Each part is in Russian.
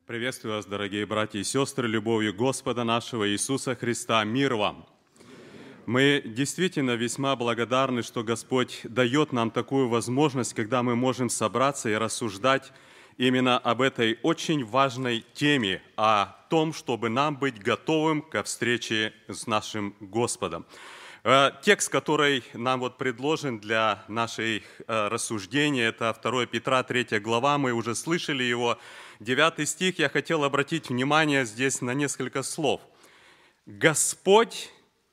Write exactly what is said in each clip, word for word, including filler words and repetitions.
Приветствую вас, дорогие братья и сестры, любовью Господа нашего Иисуса Христа. Мир вам! Мы действительно весьма благодарны, что Господь дает нам такую возможность, когда мы можем собраться и рассуждать именно об этой очень важной теме, о том, чтобы нам быть готовым ко встрече с нашим Господом. Текст, который нам вот предложен для нашей рассуждения, это второе Петра, третья глава, мы уже слышали его, девятый стих. Я хотел обратить внимание здесь на несколько слов. Господь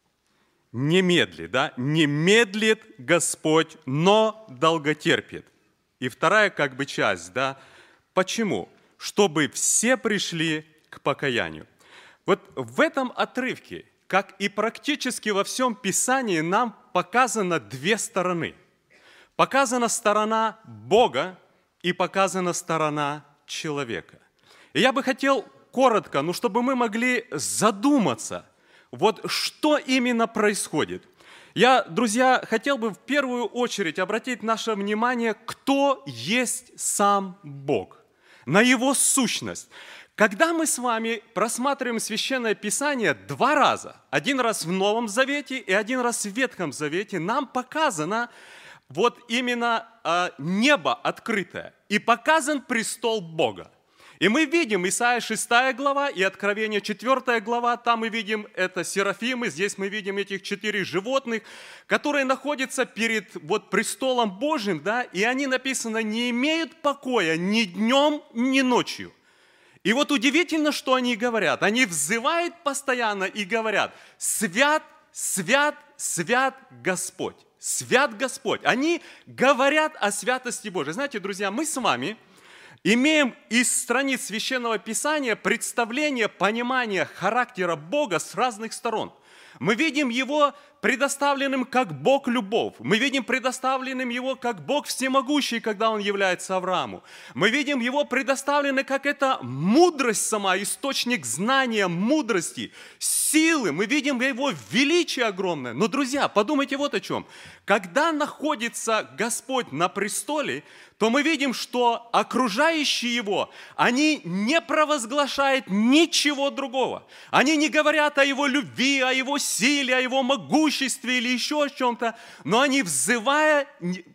не медлит, да? Не медлит Господь, но долготерпит. И вторая как бы часть, да? Почему? Чтобы все пришли к покаянию. Вот в этом отрывке, как и практически во всем Писании, нам показано две стороны. Показана сторона Бога и показана сторона человека. И я бы хотел коротко, ну, чтобы мы могли задуматься, вот что именно происходит. Я, друзья, хотел бы в первую очередь обратить наше внимание, кто есть сам Бог, на Его сущность. Когда мы с вами просматриваем Священное Писание два раза, один раз в Новом Завете и один раз в Ветхом Завете, нам показано вот именно э, небо открытое и показан престол Бога. И мы видим Исайя шестая глава и Откровение четвёртая глава, там мы видим это серафимы, здесь мы видим этих четыре животных, которые находятся перед вот престолом Божьим, да, и они, написано, не имеют покоя ни днем, ни ночью. И вот удивительно, что они говорят. Они взывают постоянно и говорят: «Свят, свят, свят Господь». Свят Господь. Они говорят о святости Божией. Знаете, друзья, мы с вами имеем из страниц Священного Писания представление, понимание характера Бога с разных сторон. Мы видим Его предоставленным как Бог-любовь. Мы видим предоставленным Его как Бог всемогущий, когда Он является Аврааму. Мы видим Его предоставленным как это мудрость сама, источник знания, мудрости, силы. Мы видим Его величие огромное. Но, друзья, подумайте вот о чем. Когда находится Господь на престоле, то мы видим, что окружающие Его, они не провозглашают ничего другого. Они не говорят о Его любви, о Его силе, о Его могуществе или еще о чем-то, но они, взывая,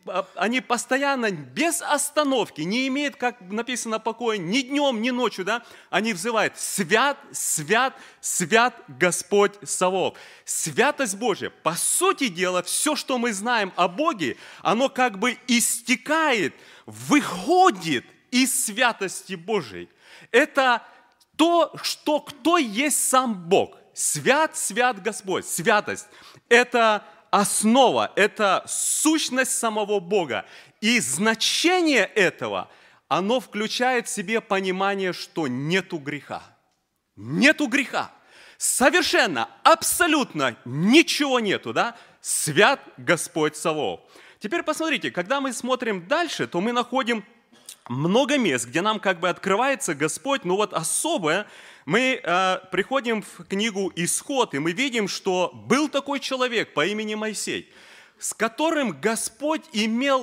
они постоянно, без остановки, не имеют, как написано, покоя ни днем, ни ночью, да? Они взывают: «Свят, свят, свят Господь Саваоф». Святость Божья. По сути дела, все, что мы знаем о Боге, оно как бы истекает, выходит из святости Божьей. Это то, что кто есть сам Бог. Свят, свят Господь. Святость – это основа, это сущность самого Бога. И значение этого, оно включает в себе понимание, что нету греха. Нету греха. Совершенно, абсолютно ничего нету, да? Свят Господь Саваоф. Теперь посмотрите, когда мы смотрим дальше, то мы находим много мест, где нам как бы открывается Господь, но вот особое мы э, приходим в книгу «Исход», и мы видим, что был такой человек по имени Моисей, с которым Господь имел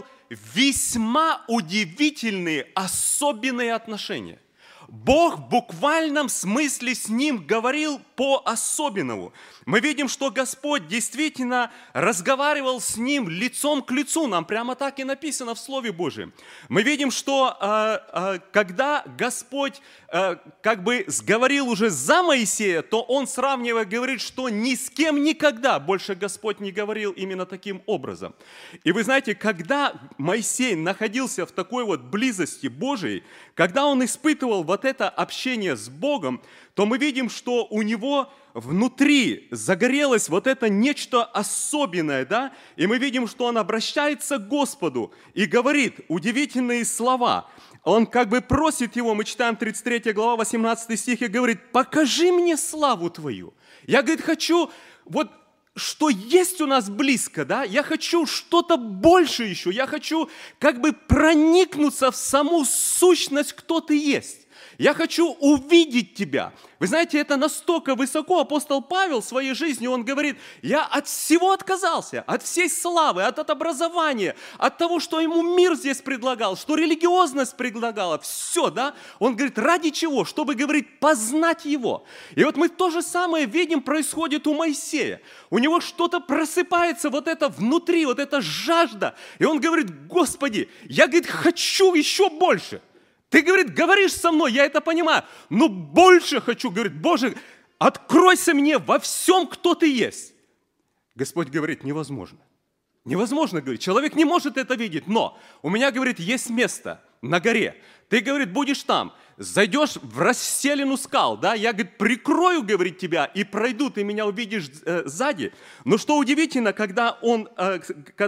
весьма удивительные, особенные отношения. Бог в буквальном смысле с ним говорил по-особенному. Мы видим, что Господь действительно разговаривал с ним лицом к лицу. Нам прямо так и написано в Слове Божьем. Мы видим, что э, э, когда Господь э, как бы сговорил уже за Моисея, то он, сравнивая, говорит, что ни с кем никогда больше Господь не говорил именно таким образом. И вы знаете, когда Моисей находился в такой вот близости Божией, когда он испытывал вот это общение с Богом, то мы видим, что у него внутри загорелось вот это нечто особенное, да? И мы видим, что он обращается к Господу и говорит удивительные слова. Он как бы просит его, мы читаем тридцать третья глава, восемнадцатый стих, и говорит: «Покажи мне славу Твою». Я, говорит, хочу вот что есть у нас близко, да? Я хочу что-то больше еще. Я хочу как бы проникнуться в саму сущность, кто Ты есть. Я хочу увидеть тебя. Вы знаете, это настолько высоко. Апостол Павел в своей жизни, он говорит, я от всего отказался, от всей славы, от, от образования, от того, что ему мир здесь предлагал, что религиозность предлагала, все, да? Он говорит, ради чего? Чтобы, говорит, познать его. И вот мы то же самое видим, происходит у Моисея. У него что-то просыпается, вот это внутри, вот эта жажда. И он говорит, Господи, я, говорит, хочу еще больше. Ты, говорит, говоришь со мной, я это понимаю, но больше хочу, говорит, Боже, откройся мне во всем, кто ты есть. Господь говорит, невозможно. Невозможно, говорит, человек не может это видеть, но у меня, говорит, есть место на горе. Ты, говорит, будешь там, зайдешь в расселину скал, да, я, говорит, прикрою, говорит, тебя и пройду, ты меня увидишь э, сзади. Но что удивительно, когда, он, э,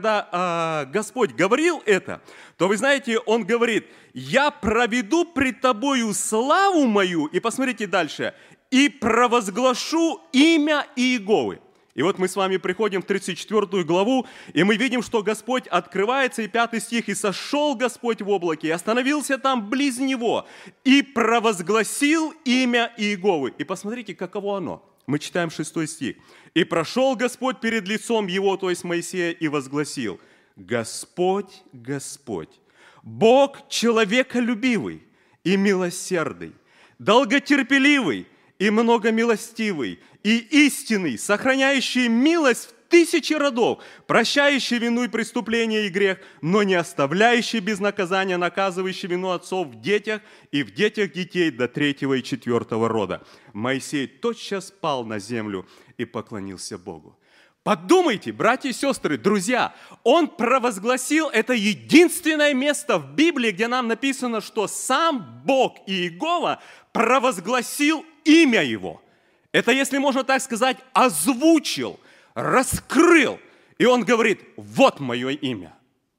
когда э, Господь говорил это, то вы знаете, Он говорит, я проведу пред тобою славу мою, и посмотрите дальше, и провозглашу имя Иеговы. И вот мы с вами приходим в тридцать четвёртую главу, и мы видим, что Господь открывается, и пятый стих, «И сошел Господь в облаке, и остановился там близ него, и провозгласил имя Иеговы». И посмотрите, каково оно. Мы читаем шестой стих. «И прошел Господь перед лицом его, то есть Моисея, и возгласил, Господь, Господь, Бог человеколюбивый и милосердный, долготерпеливый и многомилостивый, и истинный, сохраняющий милость в тысячи родов, прощающий вину и преступление и грех, но не оставляющий без наказания, наказывающий вину отцов в детях и в детях детей до третьего и четвертого рода». Моисей тотчас пал на землю и поклонился Богу. Подумайте, братья и сестры, друзья, он провозгласил, это единственное место в Библии, где нам написано, что сам Бог Иегова провозгласил имя Его. Это, если можно так сказать, озвучил, раскрыл. И он говорит, вот мое имя.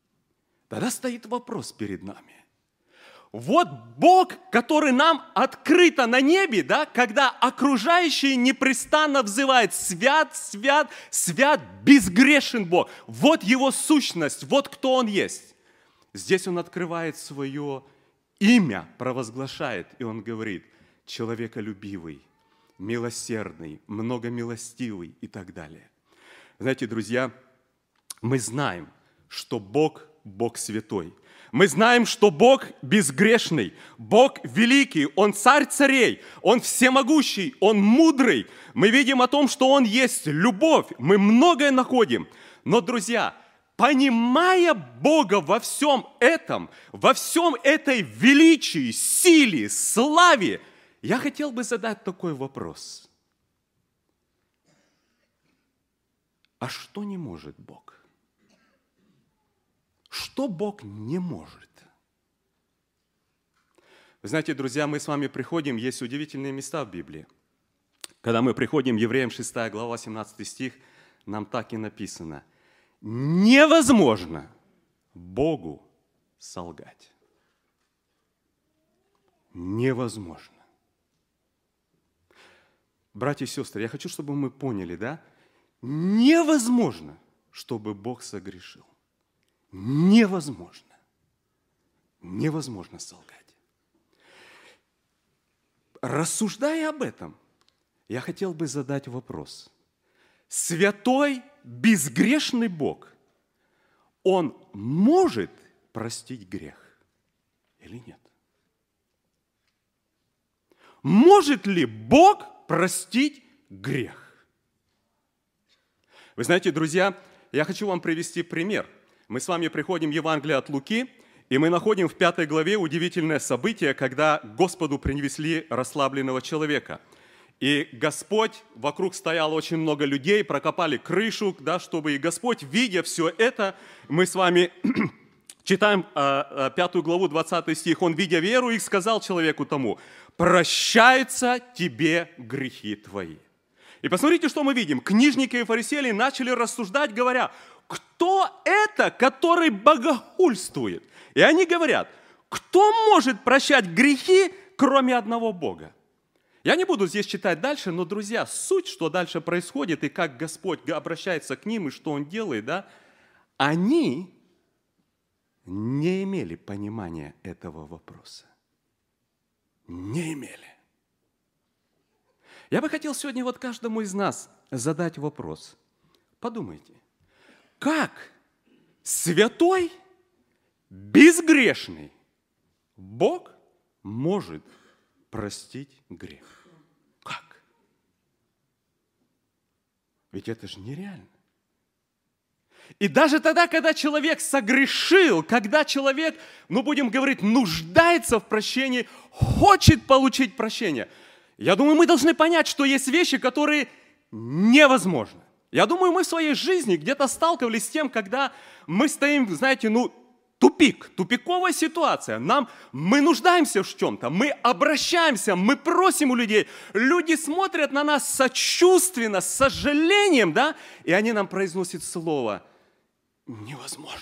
Тогда стоит вопрос перед нами. Вот Бог, который нам открыто на небе, да, когда окружающие непрестанно взывают «Свят, свят, свят, безгрешен Бог». Вот Его сущность, вот кто Он есть. Здесь Он открывает свое имя, провозглашает, и Он говорит «человеколюбивый, милосердный, многомилостивый» и так далее. Знаете, друзья, мы знаем, что Бог – Бог святой. Мы знаем, что Бог безгрешный, Бог великий, Он царь царей, Он всемогущий, Он мудрый. Мы видим о том, что Он есть любовь, мы многое находим. Но, друзья, понимая Бога во всем этом, во всем этой величии, силе, славе, я хотел бы задать такой вопрос. А что не может Бог? Что Бог не может? Вы знаете, друзья, мы с вами приходим, есть удивительные места в Библии. Когда мы приходим, Евреям шестая глава, семнадцатый стих, нам так и написано. Невозможно Богу солгать. Невозможно. Братья и сестры, я хочу, чтобы мы поняли, да? Невозможно, чтобы Бог согрешил. Невозможно. Невозможно солгать. Рассуждая об этом, я хотел бы задать вопрос. Святой, безгрешный Бог, Он может простить грех или нет? Может ли Бог простить грех? Вы знаете, друзья, я хочу вам привести пример. Мы с вами приходим в Евангелие от Луки, и мы находим в пятой главе удивительное событие, когда Господу принесли расслабленного человека. И Господь, вокруг стояло очень много людей, прокопали крышу, да, чтобы и Господь, видя все это, мы с вами читаем а, пятую главу, двадцатый стих, Он, видя веру их, сказал человеку тому, «Прощаются тебе грехи твои». И посмотрите, что мы видим. Книжники и фарисеи начали рассуждать, говоря, кто это, который богохульствует? И они говорят, кто может прощать грехи, кроме одного Бога? Я не буду здесь читать дальше, но, друзья, суть, что дальше происходит, и как Господь обращается к ним, и что Он делает, да, они не имели понимания этого вопроса. не имели. Я бы хотел сегодня вот каждому из нас задать вопрос. Подумайте, как святой, безгрешный Бог может простить грех? Как? Ведь это же нереально. И даже тогда, когда человек согрешил, когда человек, ну будем говорить, нуждается в прощении, хочет получить прощение, я думаю, мы должны понять, что есть вещи, которые невозможны. Я думаю, мы в своей жизни где-то сталкивались с тем, когда мы стоим, знаете, ну, тупик, тупиковая ситуация. Нам, мы нуждаемся в чем-то, мы обращаемся, мы просим у людей. Люди смотрят на нас сочувственно, с сожалением, да, и они нам произносят слово «невозможно».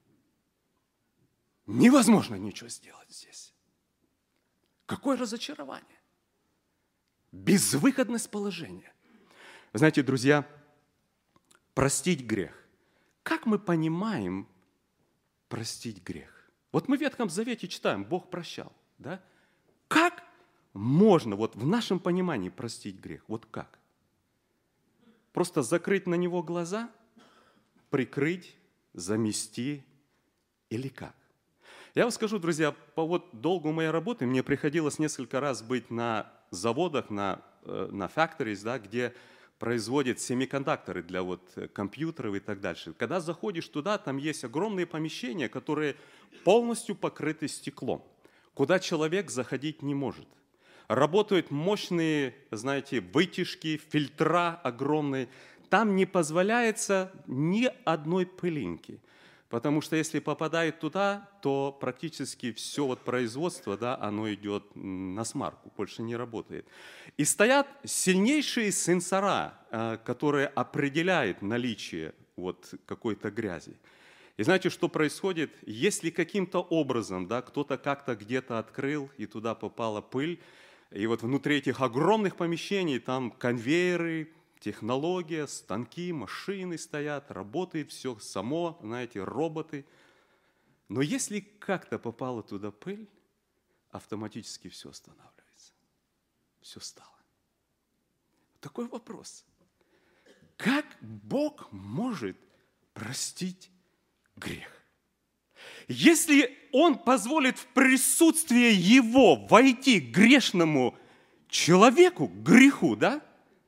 Невозможно ничего сделать здесь. Какое разочарование. Безвыходность положения. Вы знаете, друзья, простить грех. Как мы понимаем простить грех? Вот мы в Ветхом Завете читаем, Бог прощал, да? Как можно вот в нашем понимании простить грех? Вот как? Просто закрыть на него глаза, прикрыть, замести или как? Я вам скажу, друзья, по вот долгу моей работы мне приходилось несколько раз быть на заводах, на, на factories, да, где производят семикондукторы для вот компьютеров и так дальше. Когда заходишь туда, там есть огромные помещения, которые полностью покрыты стеклом, куда человек заходить не может. Работают мощные, знаете, вытяжки, фильтра огромные. Там не позволяется ни одной пылинки. Потому что если попадает туда, то практически все вот производство, да, оно идет на смарку, больше не работает. И стоят сильнейшие сенсора, которые определяют наличие вот какой-то грязи. И знаете, что происходит? Если каким-то образом, да, кто-то как-то где-то открыл, и туда попала пыль, и вот внутри этих огромных помещений там конвейеры, технология, станки, машины стоят, работает все само, знаете, роботы. Но если как-то попала туда пыль, автоматически все останавливается. Все стало. Такой вопрос. Как Бог может простить грех? Если Он позволит в присутствие Его войти к грешному человеку, к греху, да?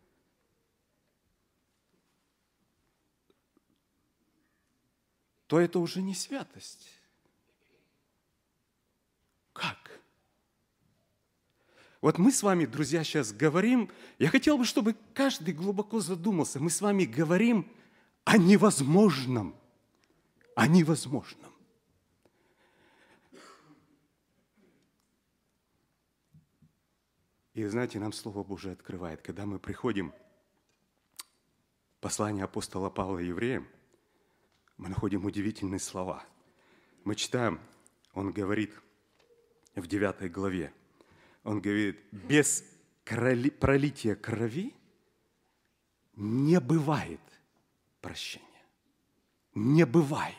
То это уже не святость. Как? Вот мы с вами, друзья, сейчас говорим, я хотел бы, чтобы каждый глубоко задумался, мы с вами говорим о невозможном, о невозможном. И, знаете, нам Слово Божие открывает, когда мы приходим в послание апостола Павла евреям, мы находим удивительные слова. Мы читаем, он говорит в девятой главе, он говорит, без кроли, пролития крови не бывает прощения. Не бывает.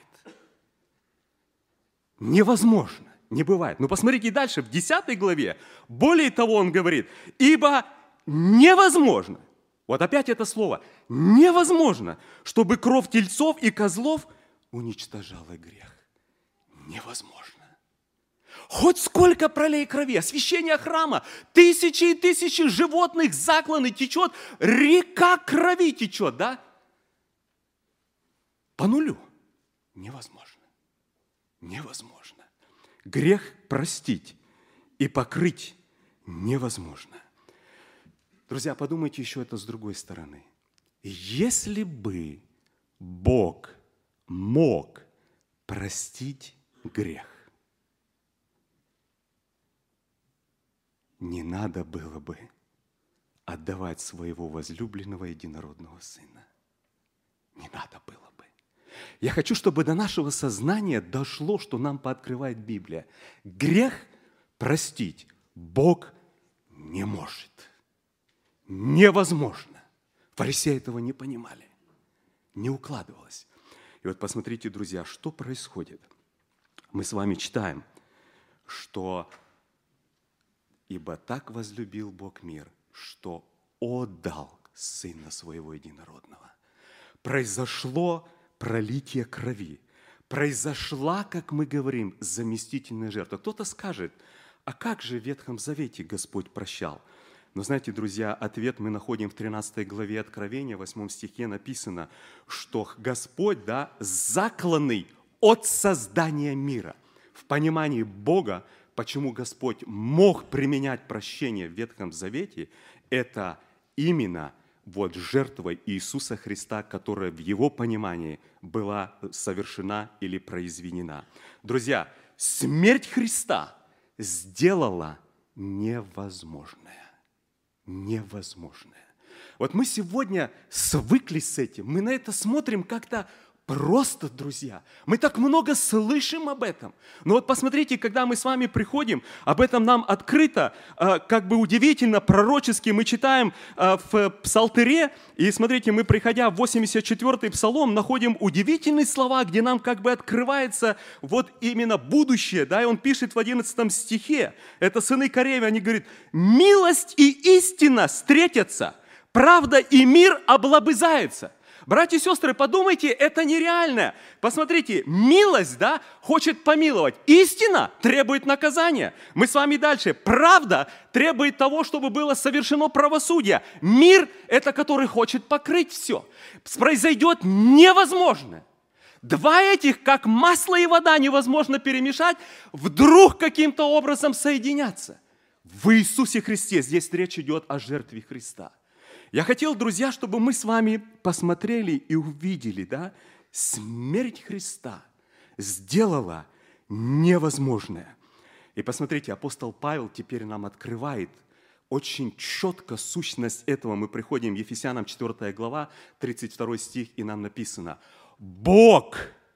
Невозможно, не бывает. Но посмотрите дальше, в десятой главе, более того, он говорит, ибо невозможно, вот опять это слово, невозможно, чтобы кровь тельцов и козлов уничтожала грех. Невозможно. Хоть сколько пролей крови, освящение храма, тысячи и тысячи животных закланы, течет, река крови течет, да? По нулю. Невозможно. Невозможно. Грех простить и покрыть невозможно. Друзья, подумайте еще это с другой стороны. Если бы Бог мог простить грех, не надо было бы отдавать своего возлюбленного единородного Сына. Не надо было бы. Я хочу, чтобы до нашего сознания дошло, что нам пооткрывает Библия. Грех простить Бог не может. Невозможно. Фарисеи этого не понимали. Не укладывалось. И вот посмотрите, друзья, что происходит. Мы с вами читаем, что Ибо так возлюбил Бог мир, что отдал Сына Своего Единородного. Произошло пролитие крови. Произошла, как мы говорим, заместительная жертва. Кто-то скажет, а как же в Ветхом Завете Господь прощал? Но знаете, друзья, ответ мы находим в тринадцатой главе Откровения, в восьмом стихе написано, что Господь, да, закланный от создания мира. В понимании Бога, почему Господь мог применять прощение в Ветхом Завете, это именно вот жертва Иисуса Христа, которая в Его понимании была совершена или произведена. Друзья, смерть Христа сделала невозможное. Невозможное. Вот мы сегодня свыклись с этим, мы на это смотрим как-то просто, друзья. Мы так много слышим об этом. Но вот посмотрите, когда мы с вами приходим, об этом нам открыто, как бы удивительно, пророчески мы читаем в Псалтыре. И смотрите, мы, приходя в восемьдесят четвёртый Псалом, находим удивительные слова, где нам как бы открывается вот именно будущее. Да? И он пишет в одиннадцатом стихе, это сыны Корея, они говорят, «Милость и истина встретятся, правда и мир облобызаются». Братья и сестры, подумайте, это нереально. Посмотрите, милость, да, хочет помиловать. Истина требует наказания. Мы с вами дальше. Правда требует того, чтобы было совершено правосудие. Мир – это который хочет покрыть все. Произойдет невозможное. Два этих, как масло и вода, невозможно перемешать, вдруг каким-то образом соединятся. В Иисусе Христе. Здесь речь идет о жертве Христа. Я хотел, друзья, чтобы мы с вами посмотрели и увидели, да, смерть Христа сделала невозможное. И посмотрите, апостол Павел теперь нам открывает очень четко сущность этого. Мы приходим в Ефесянам четвёртая глава, тридцать второй стих, и нам написано: «Бог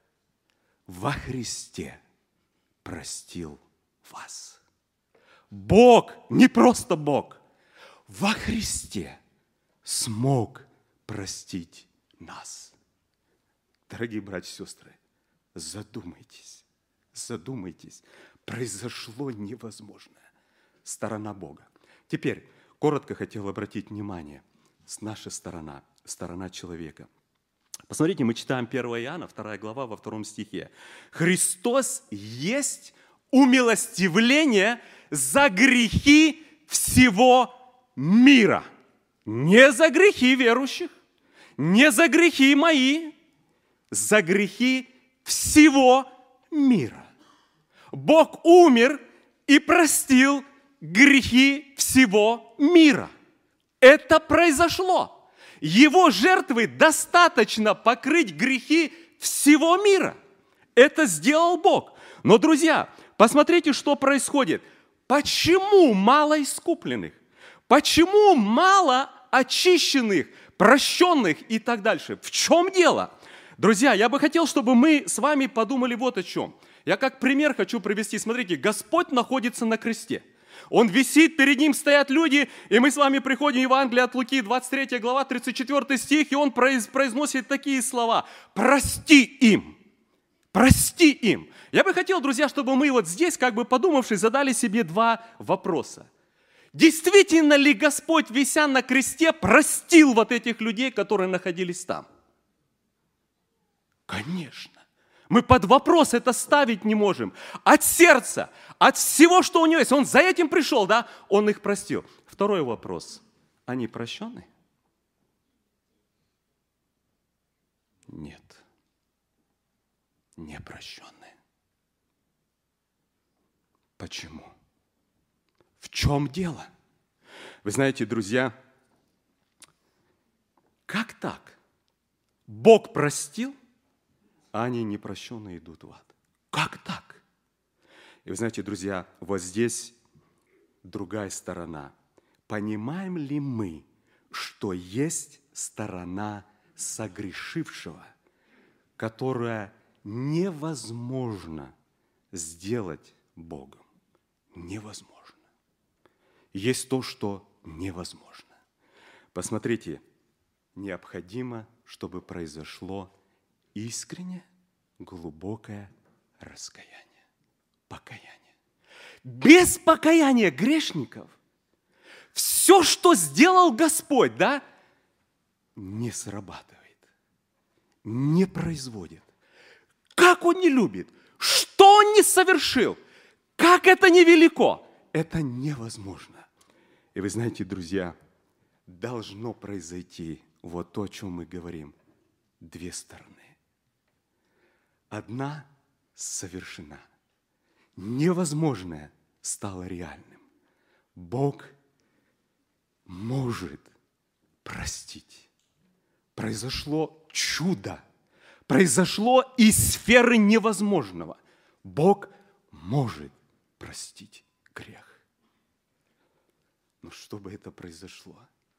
во Христе простил вас». Бог, не просто Бог, во Христе смог простить нас. Дорогие братья и сестры, задумайтесь, задумайтесь. Произошло невозможное. Сторона Бога. Теперь, коротко хотел обратить внимание, с нашей стороны, сторона человека. Посмотрите, мы читаем первое Иоанна, вторая глава, во втором стихе. «Христос есть умилостивление за грехи всего мира». Не за грехи верующих, не за грехи мои, за грехи всего мира. Бог умер и простил грехи всего мира. Это произошло. Его жертвы достаточно покрыть грехи всего мира. Это сделал Бог. Но, друзья, посмотрите, что происходит. Почему мало искупленных? Почему мало очищенных, прощенных и так дальше? В чем дело? Друзья, я бы хотел, чтобы мы с вами подумали вот о чем. Я как пример хочу привести. Смотрите, Господь находится на кресте. Он висит, перед Ним стоят люди, и мы с вами приходим в Евангелие от Луки, двадцать третья глава, тридцать четвёртый стих, и Он произносит такие слова: «Прости им, прости им». Я бы хотел, друзья, чтобы мы вот здесь, как бы подумавши, задали себе два вопроса. Действительно ли Господь, вися на кресте, простил вот этих людей, которые находились там? Конечно. Мы под вопрос это ставить не можем. От сердца, от всего, что у него есть. Он за этим пришел, да? Он их простил. Второй вопрос. Они прощены? Нет. Не прощены. Почему? В чем дело? Вы знаете, друзья, как так? Бог простил, а они непрощенные идут в ад. Как так? И вы знаете, друзья, вот здесь другая сторона. Понимаем ли мы, что есть сторона согрешившего, которая невозможно сделать Богом? Невозможно. Есть то, что невозможно. Посмотрите, необходимо, чтобы произошло искреннее, глубокое раскаяние, покаяние. Без покаяния грешников все, что сделал Господь, да, не срабатывает, не производит. Как Он не любит, что Он не совершил, как это невелико, это невозможно. И вы знаете, друзья, должно произойти вот то, о чем мы говорим. Две стороны. Одна совершена. Невозможное стало реальным. Бог может простить. Произошло чудо. Произошло из сферы невозможного. Бог может простить грех. Но чтобы это произошло,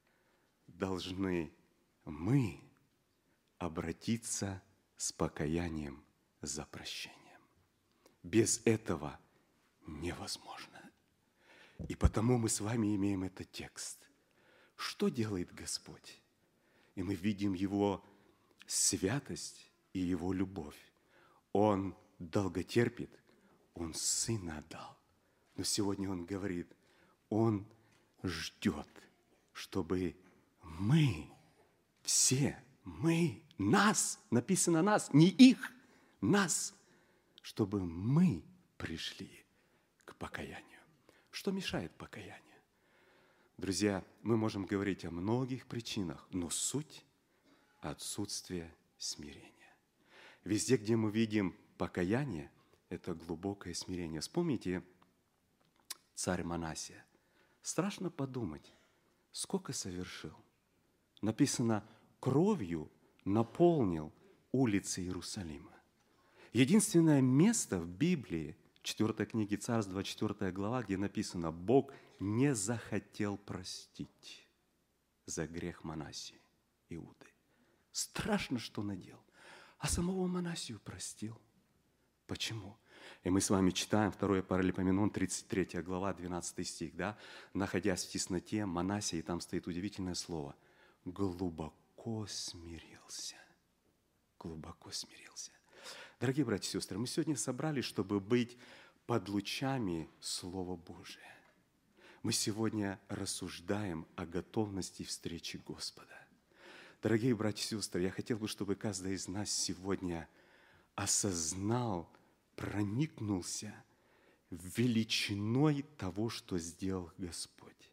должны мы обратиться с покаянием за прощением. Без этого невозможно. И потому мы с вами имеем этот текст. Что делает Господь? И мы видим Его святость и Его любовь. Он долготерпит, Он Сына отдал. Но сегодня Он говорит, Он ждет, чтобы мы, все, мы, нас, написано нас, не их, нас, чтобы мы пришли к покаянию. Что мешает покаянию? Друзья, мы можем говорить о многих причинах, но суть – отсутствие смирения. Везде, где мы видим покаяние, это глубокое смирение. Вспомните царь Манассия. Страшно подумать, сколько совершил. Написано, кровью наполнил улицы Иерусалима. Единственное место в Библии, четвёртой книге Царств, двадцать четвёртая глава, где написано, Бог не захотел простить за грех Манассии, Иуды. Страшно, что наделал. А самого Манассию простил. Почему? И мы с вами читаем второе Паралипоменон, тридцать третья глава, двенадцатый стих, да? Находясь в тесноте, Манассия, и там стоит удивительное слово, глубоко смирился. Глубоко смирился. Дорогие братья и сестры, мы сегодня собрались, чтобы быть под лучами Слова Божия. Мы сегодня рассуждаем о готовности встречи Господа. Дорогие братья и сестры, я хотел бы, чтобы каждый из нас сегодня осознал, проникнулся величиной того, что сделал Господь.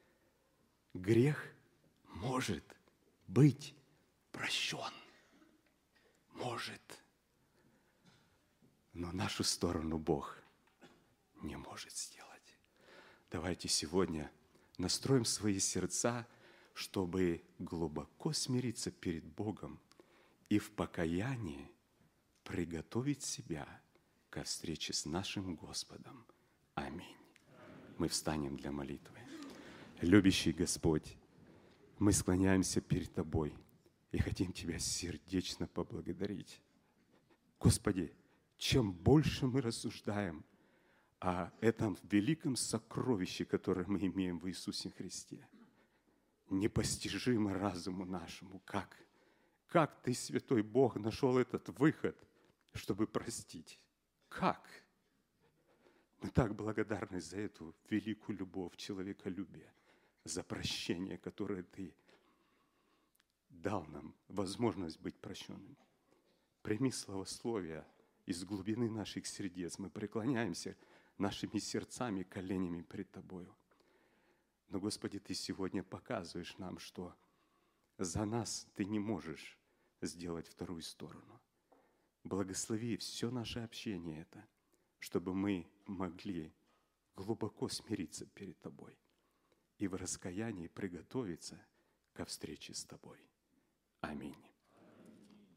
Грех может быть прощен. Может. Но нашу сторону Бог не может сделать. Давайте сегодня настроим свои сердца, чтобы глубоко смириться перед Богом и в покаянии приготовить себя ко встрече с нашим Господом. Аминь. Мы встанем для молитвы. Любящий Господь, мы склоняемся перед Тобой и хотим Тебя сердечно поблагодарить. Господи, чем больше мы рассуждаем о этом великом сокровище, которое мы имеем в Иисусе Христе, непостижимо разуму нашему, как, как Ты, Святой Бог, нашел этот выход, чтобы простить. Как? Мы так благодарны за эту великую любовь, человеколюбие, за прощение, которое Ты дал нам возможность быть прощенным. Прими славословие из глубины наших сердец. Мы преклоняемся нашими сердцами, коленями пред Тобою. Но, Господи, Ты сегодня показываешь нам, что за нас Ты не можешь сделать вторую сторону. Благослови все наше общение это, чтобы мы могли глубоко смириться перед Тобой и в раскаянии приготовиться ко встрече с Тобой. Аминь.